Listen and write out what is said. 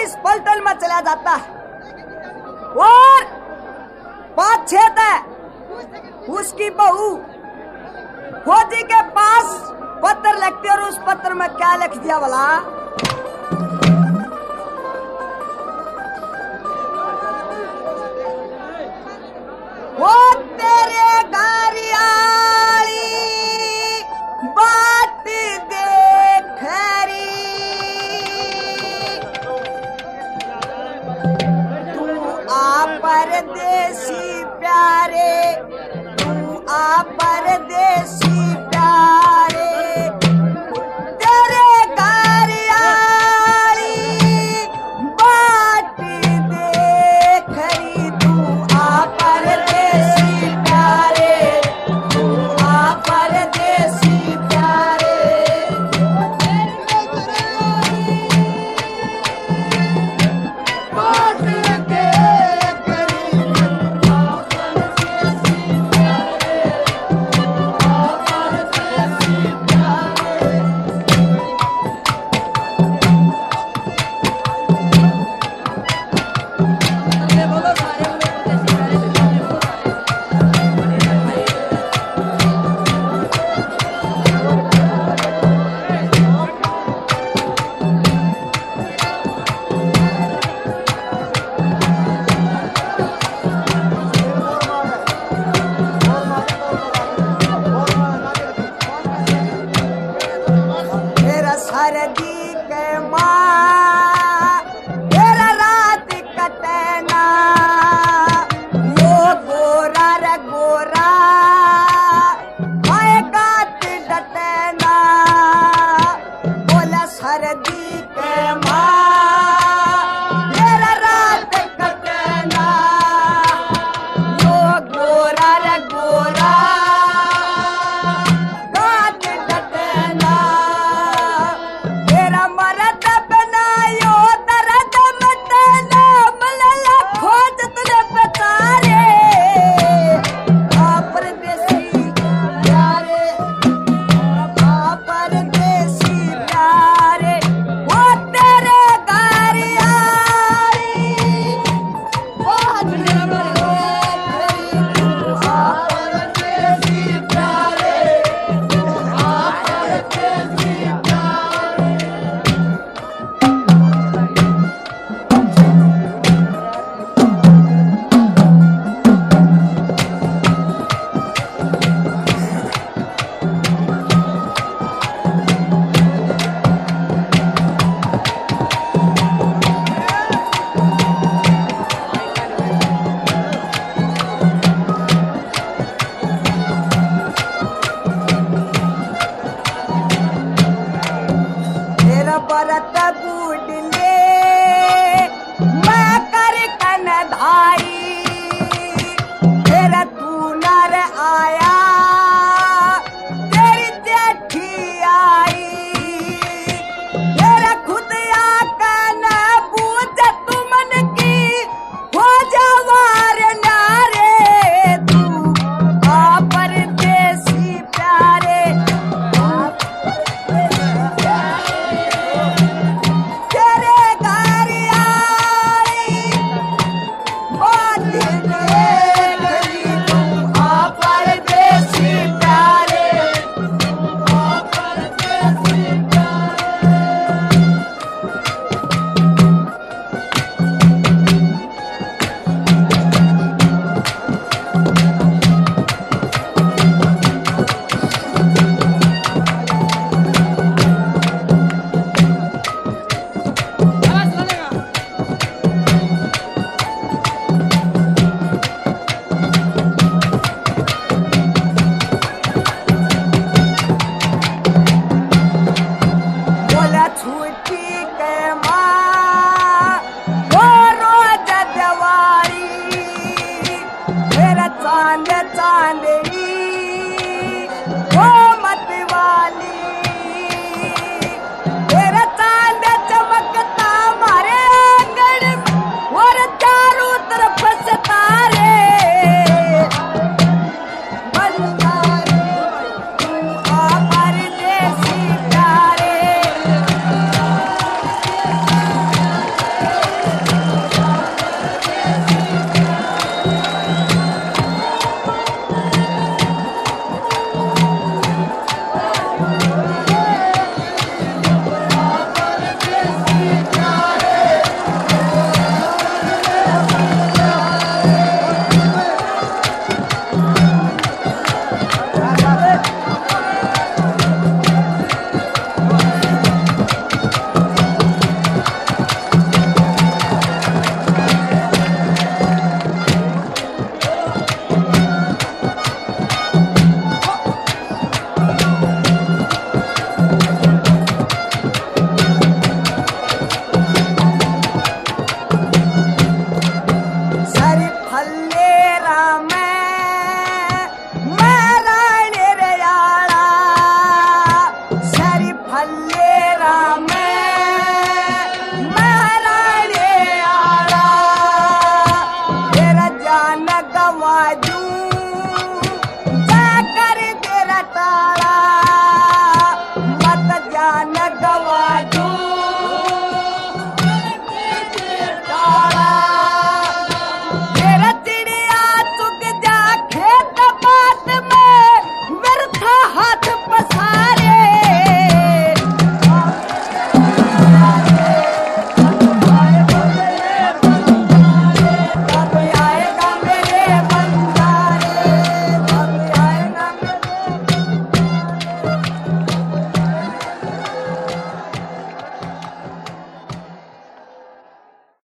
इस पलटन में चला जाता है और 5-6 उसकी बहू फौजी के पास पत्र लिखती और उस पत्र में क्या लिख दिया बोला, वो तेरे गारियाली बात देख री, तू आ परदेसी प्यारे, तू आ परदेसी प्यारे, तेरे गारियाली बात देख री, तू आ परदेसी प्यारे, तू आ परदेसी प्यारे। सरदी के माँ तेरा रात कटना, वो गोरा रे गोरा आए गात डटना, बोला सरदी के माँ तेरा रात कटना, वो गोरा रे गोरा गात डटना, मरद बनायो दर्द मटना, मलला खोज तुझे बेचारे, आ परदेसी प्यारे, आ परदेसी प्यारे, वो तेरे गारियाली बात देख री, तू आ परदेसी प्यारे, आ परदेसी प्यारे। बरत बूढ़ले मैं कर कन धाई, फिर तू नर आया तेरी जेठी आई, फिर खुद आकन पूछ तुमन की हो जवार नारे, तू आ परदेसी प्यारे, चांद चांदनी